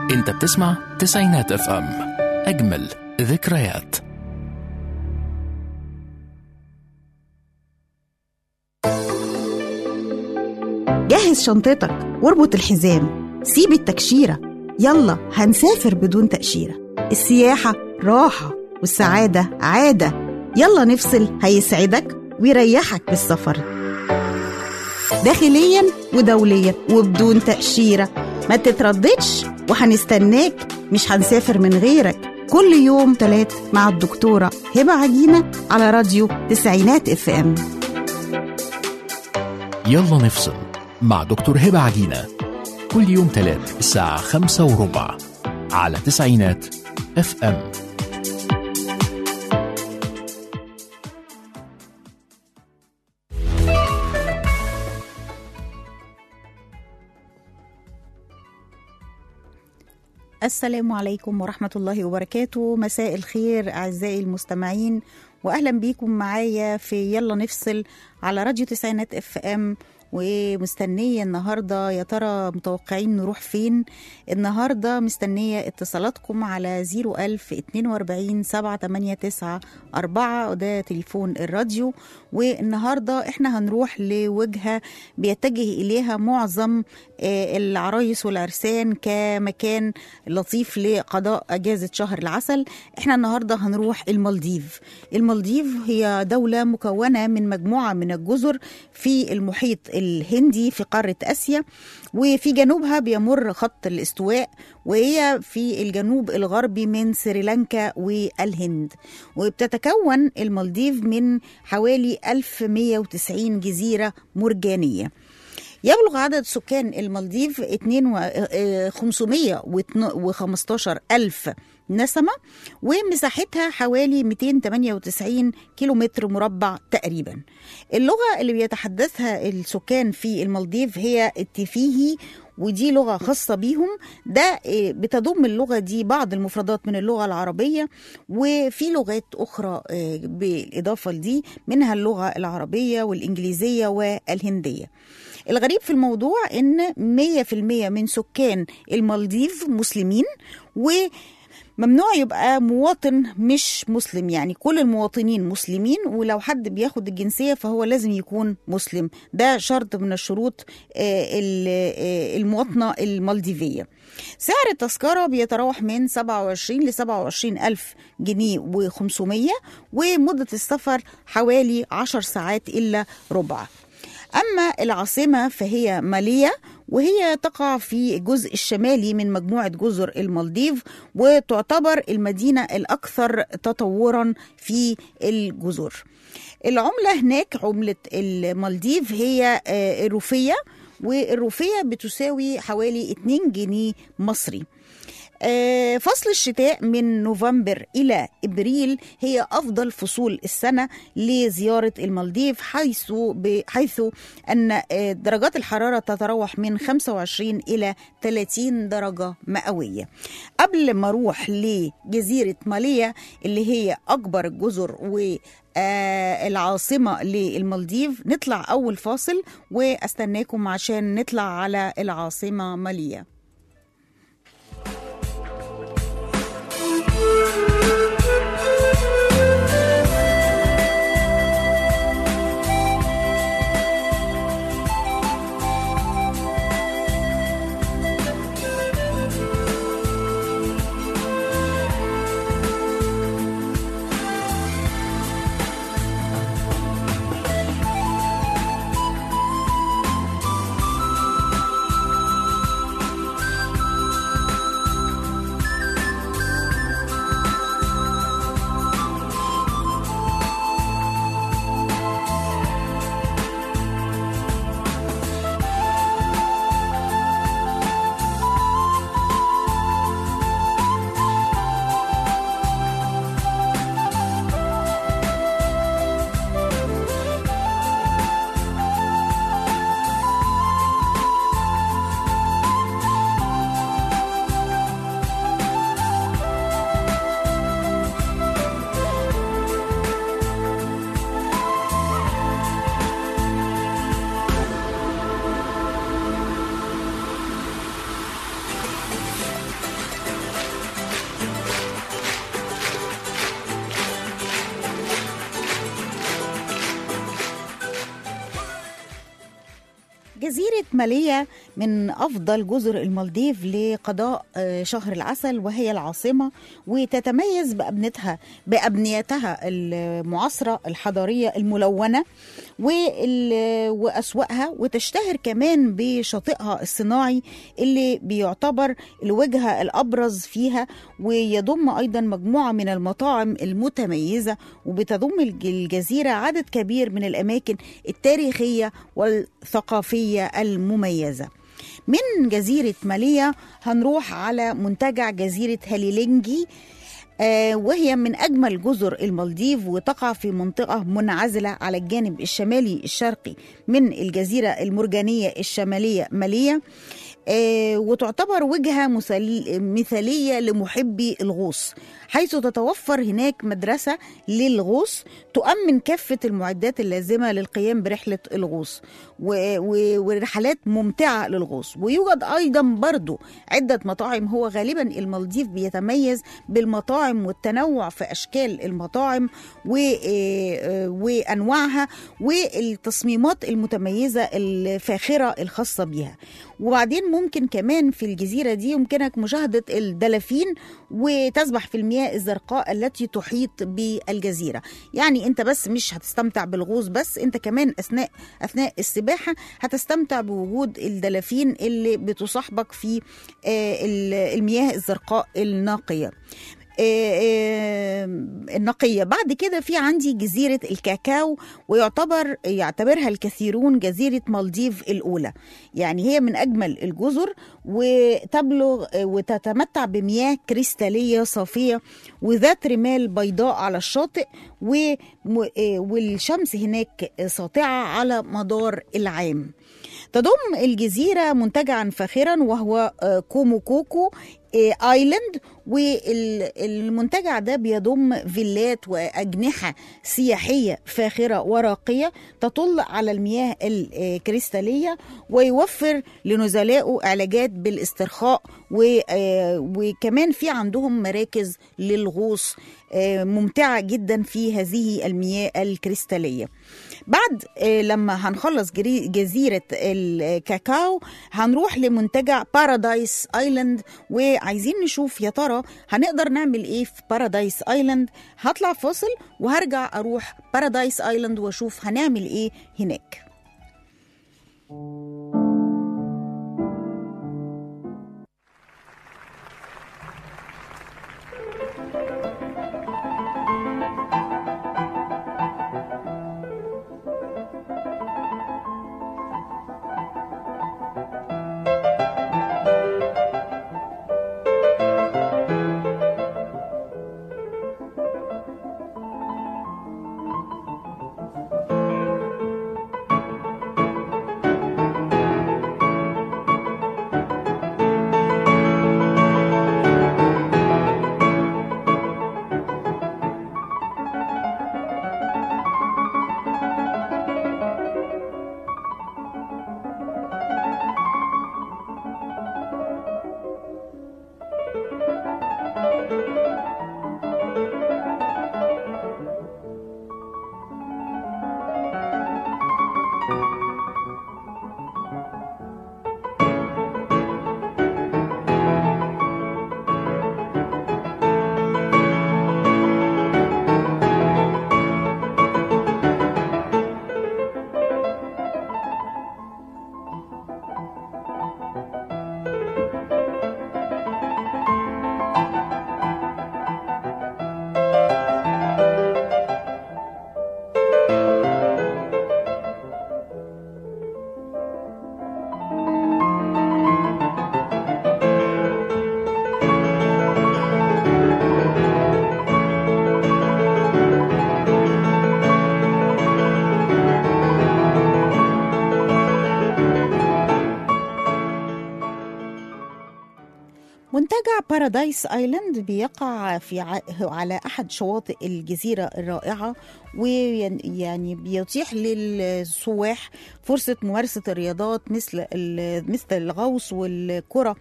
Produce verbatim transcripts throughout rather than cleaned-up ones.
انت بتسمع تسعينات اف ام، اجمل ذكريات. جهز شنطتك واربط الحزام، سيب التكشيرة، يلا هنسافر بدون تأشيرة. السياحة راحة والسعادة عادة، يلا نفصل هيسعدك ويريحك بالسفر، داخليا ودوليا وبدون تأشيرة. ما تترددش وهنستناك، مش هنسافر من غيرك. كل يوم تلات مع الدكتورة هبة عجينة على راديو تسعينات اف ام. يلا نفصل مع دكتور هبة عجينة كل يوم تلات الساعة خمسة وربع على تسعينات اف ام. السلام عليكم ورحمة الله وبركاته. مساء الخير أعزائي المستمعين، وأهلا بيكم معايا في يلا نفصل على راديو تسعينات اف ام. ومستنية النهاردة، يا ترى متوقعين نروح فين النهاردة؟ مستنية اتصالاتكم على زيرو ألف اتنين واربعين سبعة تمانية تسعة أربعة، وده تليفون الراديو. والنهاردة احنا هنروح لوجهة بيتجه إليها معظم العرايس والعرسان كمكان لطيف لقضاء أجازة شهر العسل. احنا النهاردة هنروح المالديف. المالديف هي دولة مكونة من مجموعة من الجزر في المحيط الهندي في قارة آسيا، وفي جنوبها بيمر خط الاستواء، وهي في الجنوب الغربي من سريلانكا والهند. وبتتكون المالديف من حوالي ألف ومية وتسعين جزيرة مرجانية. يبلغ عدد سكان المالديف خمسمية وخمستاشر ألف نسمة، ومساحتها حوالي مئتين وثمانية وتسعين كيلومتر مربع تقريبا. اللغة اللي بيتحدثها السكان في المالديف هي التيفيهي، ودي لغة خاصة بيهم. ده بتضم اللغة دي بعض المفردات من اللغة العربية، وفي لغات أخرى بالإضافة لدي، منها اللغة العربية والإنجليزية والهندية. الغريب في الموضوع إن مية في المية من سكان المالديف مسلمين، وممنوع يبقى مواطن مش مسلم، يعني كل المواطنين مسلمين، ولو حد بياخد الجنسية فهو لازم يكون مسلم. ده شرط من الشروط المواطنة المالديفية. سعر التذكرة بيتراوح من سبعة وعشرين لسبعة وعشرين ألف جنيه وخمسمية، ومدة السفر حوالي عشر ساعات إلا ربع. أما العاصمة فهي ماليا، وهي تقع في الجزء الشمالي من مجموعة جزر المالديف، وتعتبر المدينة الأكثر تطورا في الجزر. العملة هناك، عملة المالديف، هي الروفية، والروفية بتساوي حوالي اتنين جنيه مصري. فصل الشتاء من نوفمبر إلى إبريل هي أفضل فصول السنة لزيارة المالديف، حيث حيث أن درجات الحرارة تتراوح من خمسة وعشرين إلى ثلاثين درجة مئوية. قبل ما أروح لجزيرة ماليا اللي هي أكبر الجزر والعاصمة للمالديف، نطلع أول فاصل وأستناكم عشان نطلع على العاصمة ماليا. جزيرة ماليا من أفضل جزر المالديف لقضاء شهر العسل، وهي العاصمة، وتتميز بأبنتها بأبنيتها المعاصرة الحضارية الملونة وأسواقها، وتشتهر كمان بشاطئها الصناعي اللي بيعتبر الوجهة الأبرز فيها، ويضم أيضا مجموعة من المطاعم المتميزة، وبتضم الجزيرة عدد كبير من الأماكن التاريخية والثقافية المميزة. من جزيرة ماليا هنروح على منتجع جزيرة هاليلينجي، آه وهي من أجمل جزر المالديف، وتقع في منطقة منعزلة على الجانب الشمالي الشرقي من الجزيرة المرجانية الشمالية ماليا، آه وتعتبر وجهة مثالية لمحبي الغوص، حيث تتوفر هناك مدرسة للغوص تؤمن كافة المعدات اللازمة للقيام برحلة الغوص ورحلات ممتعة للغوص. ويوجد أيضا برضو عدة مطاعم. هو غالبا المالديف بيتميز بالمطاعم والتنوع في أشكال المطاعم وأنواعها والتصميمات المتميزة الفاخرة الخاصة بها. وبعدين ممكن كمان في الجزيرة دي يمكنك مشاهدة الدلافين وتسبح في المياه الزرقاء التي تحيط بالجزيرة. يعني انت بس مش هتستمتع بالغوص بس، انت كمان أثناء أثناء السباحة هتستمتع بوجود الدلافين اللي بتصاحبك في المياه الزرقاء الناقية النقية. بعد كده في عندي جزيرة الكاكاو، ويعتبر يعتبرها الكثيرون جزيرة مالديف الأولى. يعني هي من أجمل الجزر، وتبلغ وتتمتع بمياه كريستالية صافية وذات رمال بيضاء على الشاطئ، والشمس هناك ساطعة على مدار العام. تضم الجزيرة منتجعا فاخرا وهو كوموكوكو آيلاند، والمنتجع ده بيضم فيلات وأجنحة سياحية فاخرة وراقية تطل على المياه الكريستالية، ويوفر لنزلائه علاجات بالاسترخاء، وكمان في عندهم مراكز للغوص ممتعة جدا في هذه المياه الكريستالية. بعد لما هنخلص جزيرة الكاكاو هنروح لمنتجع بارادايس آيلاند، وعايزين نشوف يا ترى هنقدر نعمل ايه في بارادايس آيلاند. هطلع فاصل وهرجع اروح بارادايس آيلاند واشوف هنعمل ايه هناك. منتجع بارادايس آيلاند بيقع في ع... على أحد شواطئ الجزيرة الرائعة، ويعني بيتيح للسواح فرصة ممارسة الرياضات مثل مثل الغوص والكرة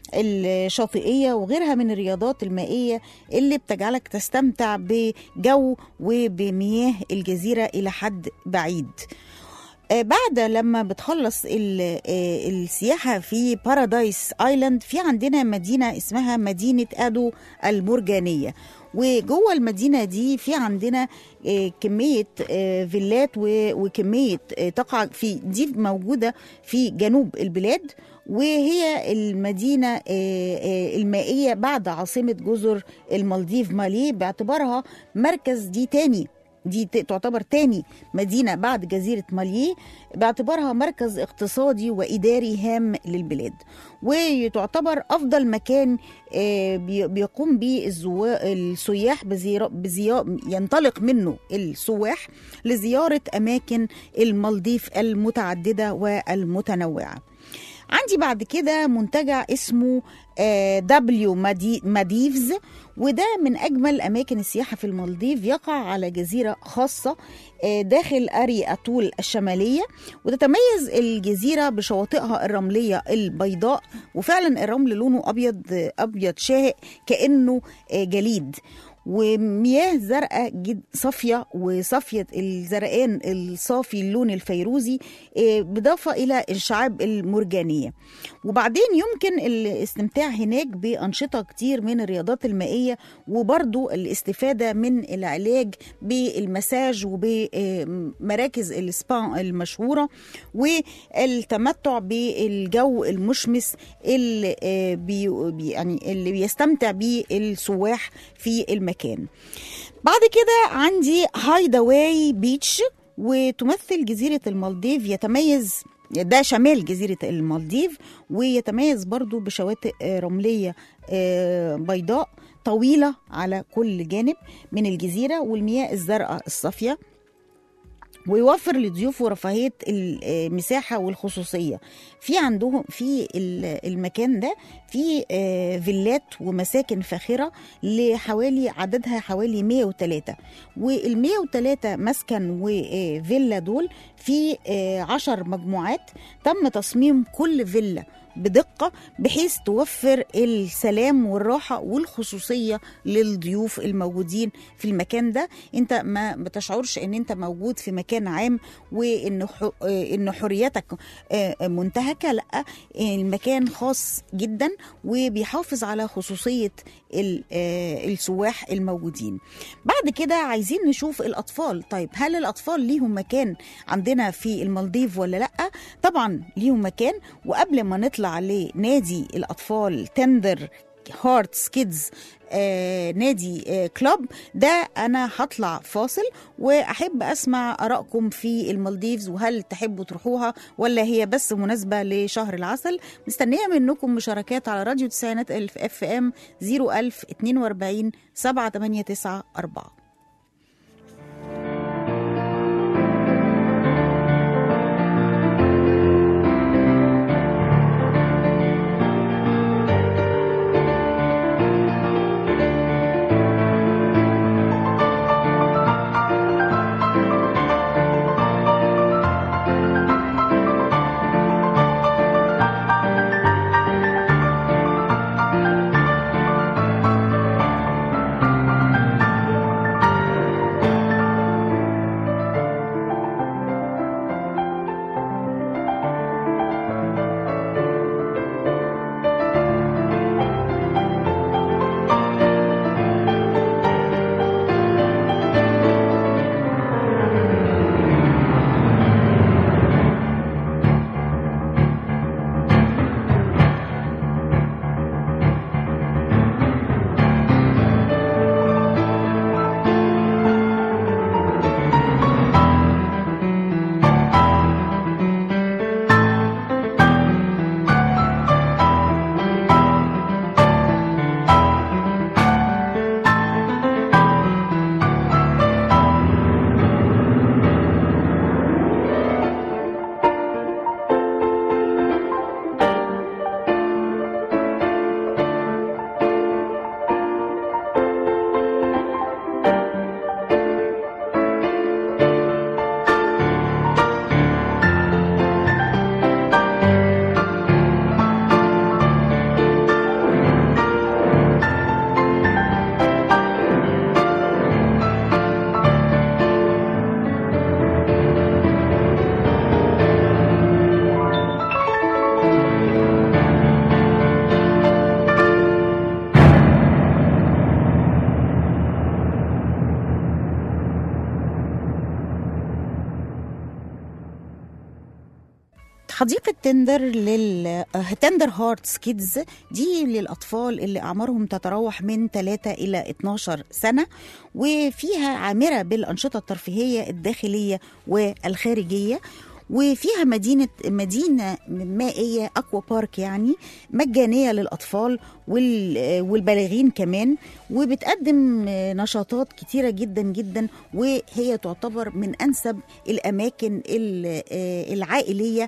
الشاطئية وغيرها من الرياضات المائية اللي بتجعلك تستمتع بجو وبمياه الجزيرة إلى حد بعيد. بعد لما بتخلص السياحة في بارادايس آيلاند، في عندنا مدينة اسمها مدينة أدو المرجانية، وجوه المدينة دي في عندنا كمية فيلات وكمية تقع في دي موجودة في جنوب البلاد، وهي المدينة المائية بعد عاصمة جزر المالديف مالي، باعتبارها مركز دي تاني دي تعتبر تاني مدينة بعد جزيرة مالي، باعتبارها مركز اقتصادي وإداري هام للبلاد، وتعتبر أفضل مكان بيقوم به السياح بزيارة ينطلق منه السواح لزيارة أماكن المالديف المتعددة والمتنوعة. عندي بعد كده منتجع اسمه دبليو ماديفز، وده من أجمل أماكن السياحة في المالديف، يقع على جزيرة خاصة داخل أري أتول الشمالية، وتتميز الجزيرة بشواطئها الرملية البيضاء، وفعلا الرمل لونه أبيض أبيض شاهق كأنه جليد، ومياه زرقاء جد صافية، وصافية الزرقان الصافي اللون الفيروزي، بالإضافة إلى الشعاب المرجانية. وبعدين يمكن الاستمتاع هناك بأنشطة كتير من الرياضات المائية، وبرضو الاستفادة من العلاج بالمساج وبمراكز السبا المشهورة، والتمتع بالجو المشمس اللي بي يعني اللي بيستمتع به السواح في المكان. مكان. بعد كده عندي هايداواي بيتش، وتمثل جزيرة المالديف، يتميز ده شمال جزيرة المالديف، ويتميز برضو بشواطئ رملية بيضاء طويلة على كل جانب من الجزيرة، والمياه الزرقاء الصافية، ويوفر لضيوفه رفاهية المساحة والخصوصية. في عندهم في المكان ده في فيلات ومساكن فاخرة لحوالي عددها حوالي مية وتلاتة، وال مية وتلاتة مسكن وفيلا دول في عشر مجموعات، تم تصميم كل فيلا بدقة بحيث توفر السلام والراحة والخصوصية للضيوف الموجودين في المكان ده. انت ما بتشعرش ان انت موجود في مكان عام وان ان حريتك منتهكة، لا، المكان خاص جدا وبيحافظ على خصوصية السواح الموجودين. بعد كده عايزين نشوف الأطفال. طيب هل الأطفال ليهم مكان عندنا في المالديف ولا لا؟ طبعا ليهم مكان، وقبل ما نطلع لنادي الأطفال تندر هارتس كيدز آه نادي آه كلوب ده، أنا هطلع فاصل وأحب أسمع آرائكم في المالديفز، وهل تحبوا تروحوها ولا هي بس مناسبة لشهر العسل؟ مستنية منكم مشاركات على راديو تسعينات اف ام صفر ألف اتنين وأربعين سبعة تمانية تسعة أربعة. حديقة تندر لل تندر هارتس كيدز دي للأطفال اللي أعمارهم تتراوح من ثلاثة إلى اثناشر سنة، وفيها عامرة بالأنشطة الترفيهية الداخلية والخارجية، وفيها مدينة مدينة مائية أكوا بارك يعني مجانية للأطفال والبالغين كمان، وبتقدم نشاطات كتيرة جدا جدا، وهي تعتبر من أنسب الأماكن العائلية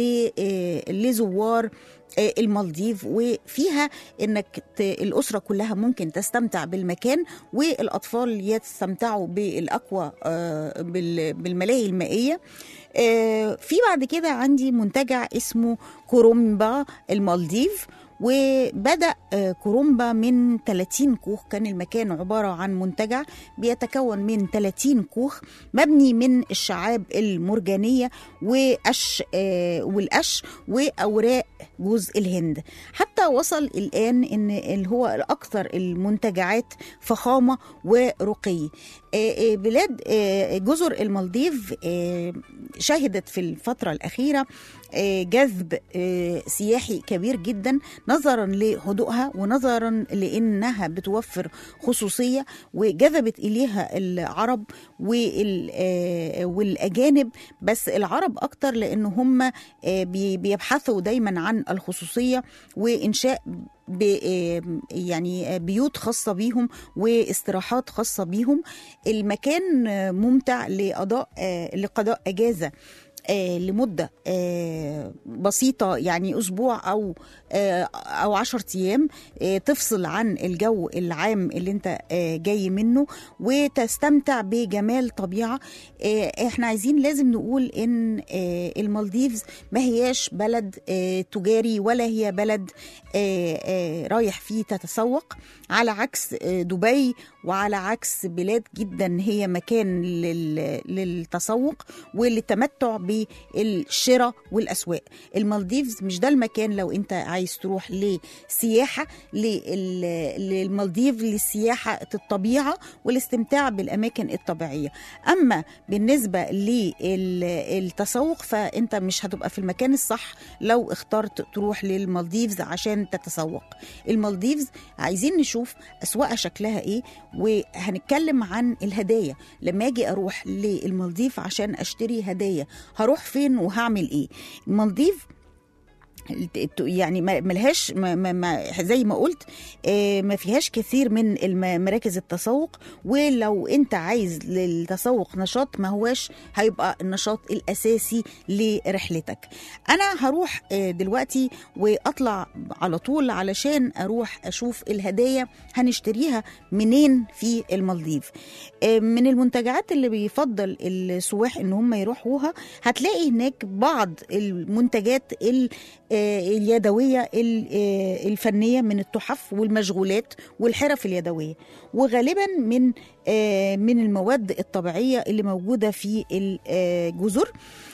لزوار المالديف، وفيها انك الاسره كلها ممكن تستمتع بالمكان، والاطفال يستمتعوا بالاكوا بالملاهي المائيه. في بعد كده عندي منتجع اسمه كورومبا المالديف، وبدأ كورومبا من ثلاثين كوخ. كان المكان عبارة عن منتجع بيتكون من ثلاثين كوخ مبني من الشعاب المرجانية وقش والقش وأوراق جوز الهند، حتى وصل الآن إن اللي هو الأكثر المنتجعات فخامة ورقي. بلاد جزر المالديف شهدت في الفترة الأخيرة جذب سياحي كبير جدا، نظرا لهدوءها ونظرا لأنها بتوفر خصوصية، وجذبت إليها العرب والأجانب، بس العرب أكتر لأن هم بيبحثوا دايما عن الخصوصية وإنشاء يعني بيوت خاصة بيهم واستراحات خاصة بيهم. المكان ممتع لقضاء لقضاء أجازة لمدة بسيطة، يعني أسبوع أو أو عشر أيام، تفصل عن الجو العام اللي أنت جاي منه وتستمتع بجمال طبيعة. إحنا عايزين لازم نقول إن المالديفز ما هياش بلد تجاري ولا هي بلد رايح فيه تتسوق، على عكس دبي وعلى عكس بلاد جدا هي مكان للتسوق وللتمتع بالشراء والأسواق. المالديفز مش ده المكان لو انت عايز تروح لسياحة للمالديف، للسياحة الطبيعة والاستمتاع بالأماكن الطبيعية. أما بالنسبة للتسوق فانت مش هتبقى في المكان الصح لو اخترت تروح للمالديفز عشان تتسوق. المالديفز عايزين نشوف أسواقها شكلها ايه، وهنتكلم عن الهدايا. لما اجي اروح للمالديف عشان اشتري هدايا هروح فين وهعمل ايه؟ المالديف يعني ملهاش ما ما زي ما قلت ما فيهاش كثير من مراكز التسوق، ولو انت عايز للتسوق نشاط ما هواش هيبقى النشاط الأساسي لرحلتك. أنا هروح دلوقتي وأطلع على طول علشان أروح أشوف الهدايا هنشتريها منين في المالديف. من المنتجعات اللي بيفضل السواح إن هم يروحوها هتلاقي هناك بعض المنتجات اليدوية الفنية من التحف والمشغولات والحرف اليدوية، وغالبا من من المواد الطبيعية اللي موجودة في الجزر،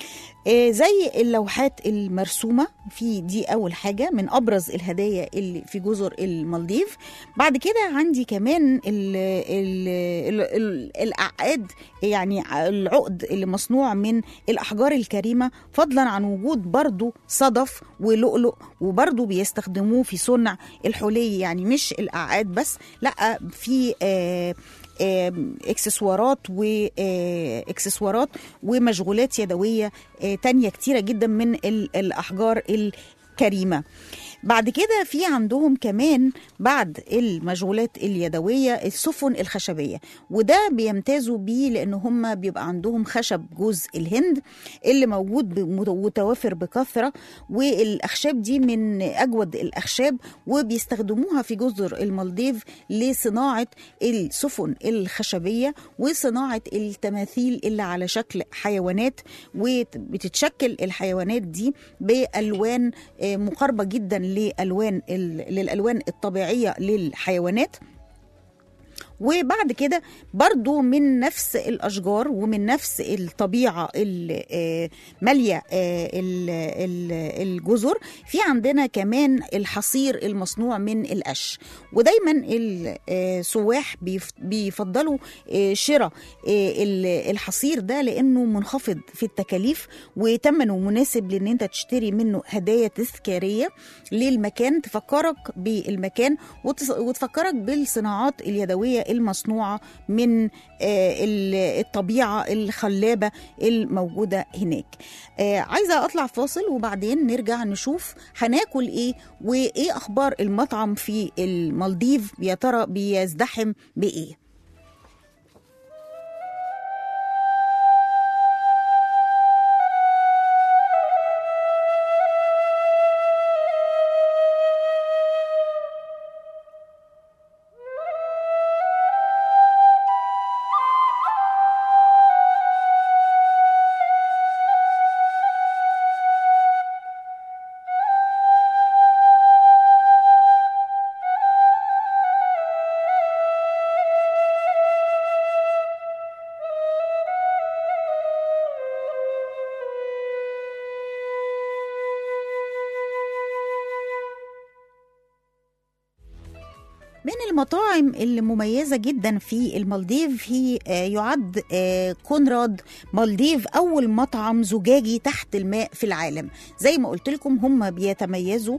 زي اللوحات المرسومة في دي أول حاجة من أبرز الهدايا اللي في جزر المالديف. بعد كده عندي كمان ال ال ال الأعقاد، يعني العقد اللي مصنوع من الأحجار الكريمة، فضلا عن وجود برضو صدف ولؤلؤ، وبرضو بيستخدموه في صنع الحلي، يعني مش الأعقاد بس، لا في آه اكسسوارات واكسسوارات ومشغولات يدوية تانية كتيرة جدا من الأحجار الكريمة. بعد كده في عندهم كمان بعد المشغولات اليدوية السفن الخشبية، وده بيمتازوا بيه لأن هم بيبقى عندهم خشب جوز الهند اللي موجود متوافر بكثرة، والأخشاب دي من أجود الأخشاب، وبيستخدموها في جزر المالديف لصناعة السفن الخشبية وصناعة التماثيل اللي على شكل حيوانات، وبتتشكل الحيوانات دي بألوان مقاربة جدا لألوان للألوان الطبيعية للحيوانات. وبعد كده برضو من نفس الأشجار ومن نفس الطبيعة اللي مالية الجزر في عندنا كمان الحصير المصنوع من القش. ودايما السواح بيفضلوا شراء الحصير ده لأنه منخفض في التكاليف وتمنه مناسب لأن انت تشتري منه هدايا تذكارية للمكان تفكرك بالمكان وتفكرك بالصناعات اليدوية المصنوعة من الطبيعة الخلابة الموجودة هناك. عايزة أطلع فاصل وبعدين نرجع نشوف هناكل إيه وإيه أخبار المطعم في المالديف، يا ترى بيزدحم بإيه. من المطاعم اللي مميزة جدا في المالديف هي يعد كونراد مالديف أول مطعم زجاجي تحت الماء في العالم. زي ما قلت لكم هم بيتميزوا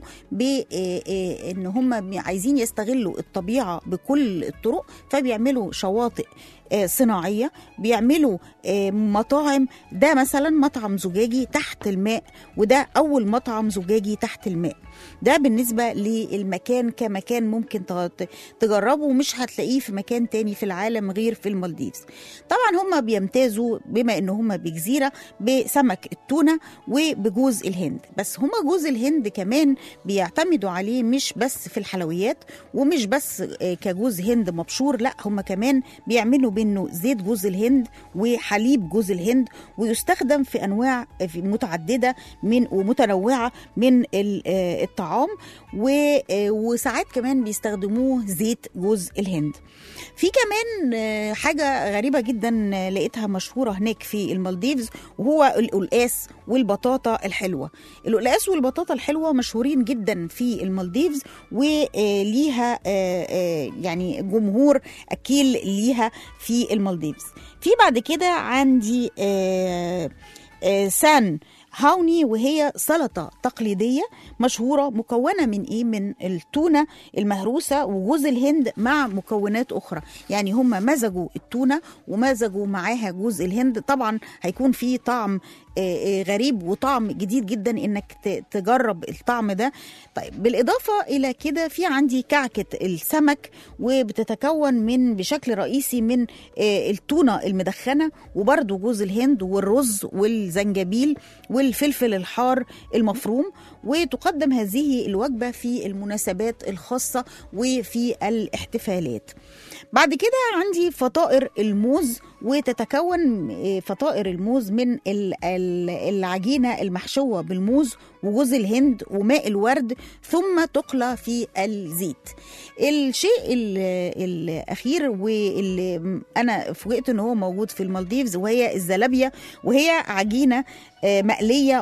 بأن هم عايزين يستغلوا الطبيعة بكل الطرق، فبيعملوا شواطئ صناعية، بيعملوا مطاعم. ده مثلا مطعم زجاجي تحت الماء، وده أول مطعم زجاجي تحت الماء. ده بالنسبة للمكان كمكان ممكن تجربه ومش هتلاقيه في مكان تاني في العالم غير في المالديفز. طبعا هم بيمتازوا بما ان هم بجزيرة بسمك التونة وبجوز الهند، بس هم جوز الهند كمان بيعتمدوا عليه مش بس في الحلويات ومش بس كجوز هند مبشور، لا هم كمان بيعملوا بينه زيت جوز الهند وحليب جوز الهند، ويستخدم في انواع متعددة من ومتنوعة من الطعام، وساعات كمان بيستخدموه زيت جوز الهند. في كمان حاجة غريبة جدا لقيتها مشهورة هناك في المالديفز، وهو القلقاس والبطاطا الحلوة. القلقاس والبطاطا الحلوة مشهورين جدا في المالديفز، وليها يعني جمهور أكيل ليها في المالديفز. في بعد كده عندي سان هاوني، وهي سلطة تقليدية مشهورة مكونة من إيه؟ من التونة المهروسة وجوز الهند مع مكونات أخرى. يعني هم مزجوا التونة ومزجوا معاها جوز الهند. طبعا هيكون في طعم غريب وطعم جديد جدا انك تجرب الطعم ده. طيب بالإضافة إلى كده في عندي كعكة السمك، وبتتكون من بشكل رئيسي من التونة المدخنة وبرضو جوز الهند والرز والزنجبيل والفلفل الحار المفروم، وتقدم هذه الوجبة في المناسبات الخاصة وفي الاحتفالات. بعد كده عندي فطائر الموز، وتتكون فطائر الموز من العجينة المحشوة بالموز وجوز الهند وماء الورد، ثم تقلى في الزيت. الشيء الأخير واللي أنا فوجئت أنه هو موجود في المالديفز وهي الزلابية، وهي عجينة مقلية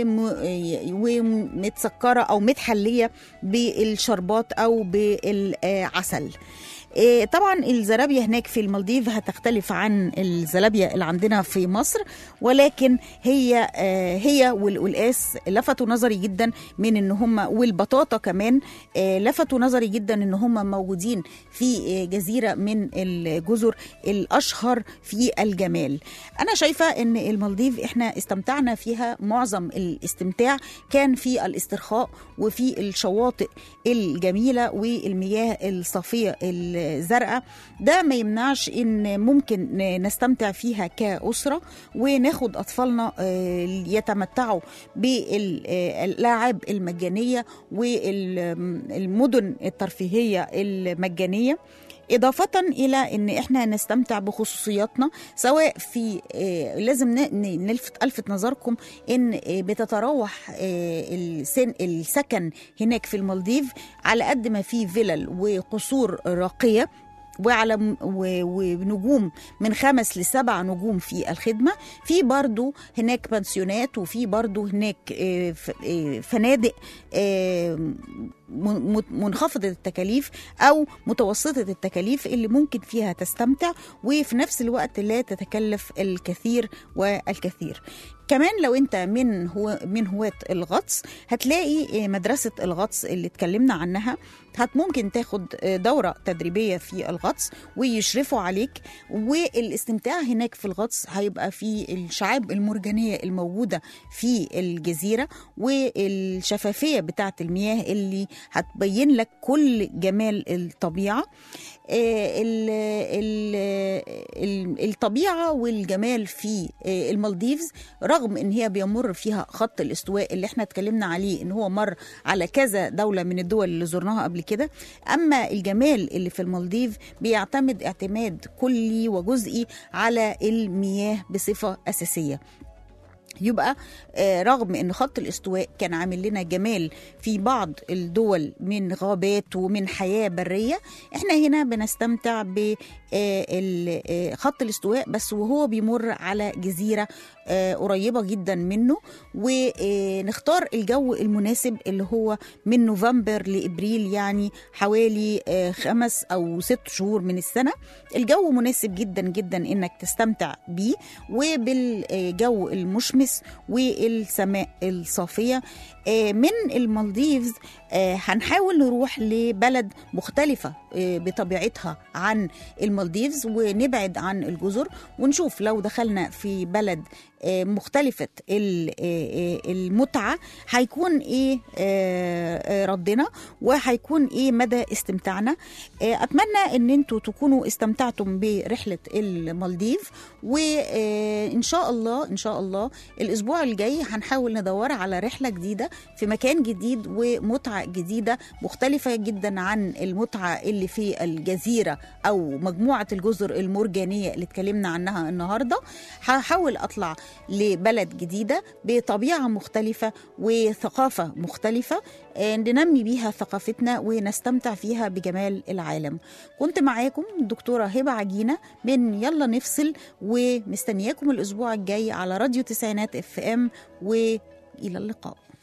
ومتسكرة أو متحلية بالشربات أو بالعسل. طبعا الزلابية هناك في المالديف هتختلف عن الزلابية اللي عندنا في مصر، ولكن هي هي والقلقاس لفتوا نظري جدا من ان هم، والبطاطا كمان لفتوا نظري جدا ان هم موجودين في جزيرة من الجزر الاشهر في الجمال. انا شايفة ان المالديف احنا استمتعنا فيها، معظم الاستمتاع كان في الاسترخاء وفي الشواطئ الجميلة والمياه الصافية الزرقاء. ده ما يمنعش ان ممكن نستمتع فيها كأسرة وناخد أطفالنا يتمتعوا بالألعاب المجانية والمدن الترفيهية المجانية، إضافة إلى أن إحنا نستمتع بخصوصياتنا. سواء في لازم نلفت ألفت نظركم أن بتتراوح السكن هناك في المالديف على قد ما في فيلل وقصور راقية، وعلى ونجوم من خمس لسبع نجوم في الخدمة. في برضو هناك بنسيونات، وفي برضو هناك فنادق منخفضة التكاليف أو متوسطة التكاليف اللي ممكن فيها تستمتع وفي نفس الوقت لا تتكلف الكثير والكثير. كمان لو انت من هو من هواة الغطس هتلاقي مدرسة الغطس اللي اتكلمنا عنها، هت ممكن تاخد دورة تدريبية في الغطس ويشرفوا عليك، والاستمتاع هناك في الغطس هيبقى في الشعاب المرجانية الموجودة في الجزيرة والشفافية بتاعة المياه اللي هتبين لك كل جمال الطبيعة. الطبيعة والجمال في المالديفز رغم ان هي بيمر فيها خط الاستواء اللي احنا اتكلمنا عليه ان هو مر على كذا دولة من الدول اللي زرناها قبل كده، اما الجمال اللي في المالديف بيعتمد اعتماد كلي وجزئي على المياه بصفة أساسية. يبقى رغم ان خط الاستواء كان عامل لنا جمال في بعض الدول من غابات ومن حياة برية، احنا هنا بنستمتع بخط الاستواء بس وهو بيمر على جزيرة قريبة جدا منه، ونختار الجو المناسب اللي هو من نوفمبر لإبريل، يعني حوالي خمس أو ست شهور من السنة. الجو مناسب جدا جدا إنك تستمتع بيه وبالجو المشمس والسماء الصافية. من المالديفز هنحاول نروح لبلد مختلفة بطبيعتها عن المالديفز ونبعد عن الجزر، ونشوف لو دخلنا في بلد مختلفة المتعة هيكون ايه ردنا وهيكون ايه مدى استمتاعنا. اتمنى ان انتوا تكونوا استمتعتم برحلة المالديف، وان شاء الله ان شاء الله الاسبوع الجاي هنحاول ندور على رحلة جديدة في مكان جديد ومتعة جديدة مختلفة جدا عن المتعة اللي في الجزيرة او مجموعة الجزر المرجانية اللي اتكلمنا عنها النهاردة. هحاول اطلع لبلد جديدة بطبيعة مختلفة وثقافة مختلفة ننمي بيها ثقافتنا ونستمتع فيها بجمال العالم. كنت معاكم الدكتورة هبة عجينة من يلا نفصل، ومستنياكم الأسبوع الجاي على راديو تسعينات اف ام، وإلى اللقاء.